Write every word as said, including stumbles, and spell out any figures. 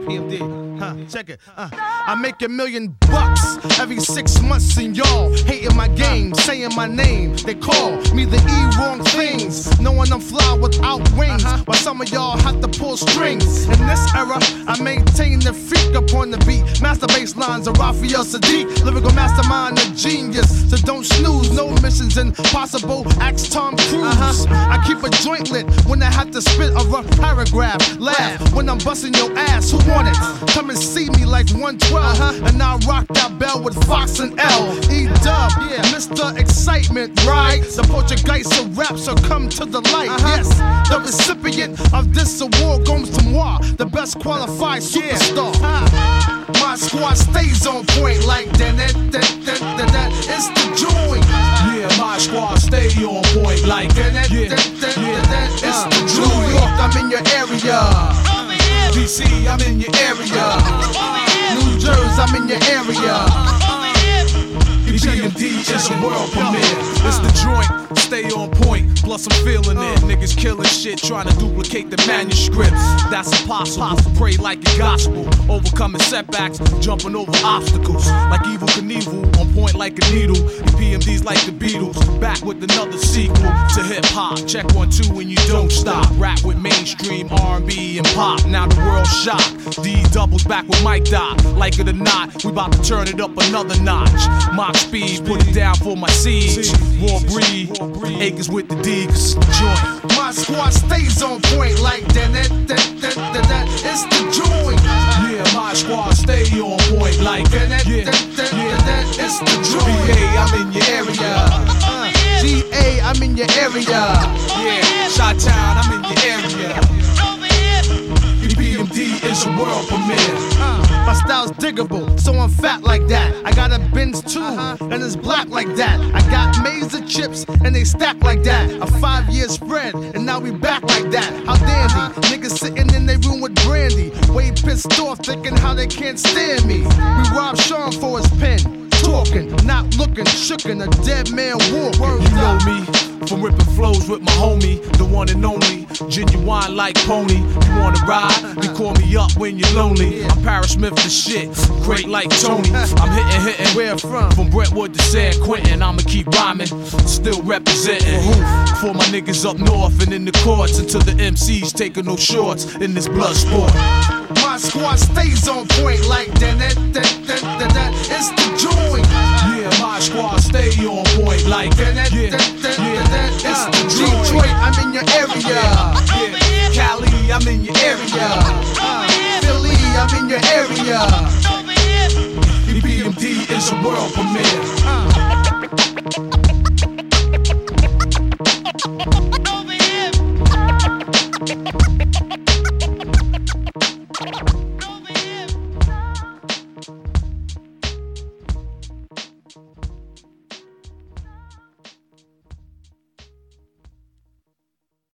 P M D, huh, check it, uh. I make a million bucks every six months and y'all hating my game, saying my name. They call me the E wrong things, knowing I'm fly without wings, while some of y'all have to pull strings. In this era, I maintain the freak upon the beat. Master bass lines of Raphael Sadiq, lyrical mastermind, a genius. So don't snooze, no missions impossible. Ask Tom Cruise. I keep a joint lit when I have to spit a rough paragraph. Laugh when I'm busting your ass. Who want it? Come and see me like one twelve, and I rock that bell with Fox and L. E-Dub, yeah, Mister Excitement, right? The Portuguese of rap, so come to the light. Yes, the recipient of this award goes to moi, the best qualified superstar. My squad stays on point like that, that, that, that, that, that. It's the joint. Yeah, my squad stay on point like that, that, yeah, that, that, yeah. that, that. It's Uh, the New joint. York, I'm in your area. D C, I'm in your area. New Jersey, I'm in your area. P M D is a world premiere. It's the joint, stay on point. Plus I'm feeling it. Niggas killing shit, trying to duplicate the manuscripts. That's impossible. Pray like a gospel, overcoming setbacks, jumping over obstacles. Like Evel Knievel, on point like a needle. And P M D's like the Beatles, back with another sequel to hip hop. Check one two and you don't stop. Rap with mainstream R and B and pop. Now the world's shocked. D doubles back with Mike Doc. Like it or not, we about to turn it up another notch. Mach speed, put it down for my siege. Raw breed, acres with the D, 'cause it's the joint. My squad stays on point like that, that, that, that, that, that. It's the joint. Yeah, my squad stay on point like That, that, yeah, that, that, yeah. that, that. It's the B joint. A, I'm in your area. G A, I'm in your area. Yeah, Chi-Town, I'm in your area. P M D is a world premiere. My style's diggable, so I'm fat like that. I got a Benz too, and it's black like that. I got Mesa chips, and they stack like that. A five-year spread, and now we back like that. How dandy, niggas sitting in their room with brandy, way pissed off, thinking how they can't stand me. We robbed Sean for his pen, talking, not looking, shookin', a dead man walking. You know me, from ripping flows with my homie, the one and only, genuine like Pony. You wanna ride? You call me up when you're lonely. I'm Paris Smith the shit, great like Tony. I'm hitting, hitting. Where from? From Brentwood to San Quentin, I'ma keep rhyming, still representing. For my niggas up north and in the courts, until the M Cs taking no shorts in this blood sport. My squad stays on point like that, that, that, that, that, that. It's the joint. Yeah, my squad stay on point like That, that, yeah, that, that, yeah. that, that. It's the joint. Detroit, I'm in your area. Yeah, Cali, I'm in your area. Philly, I'm in your area. P M D is a world premiere.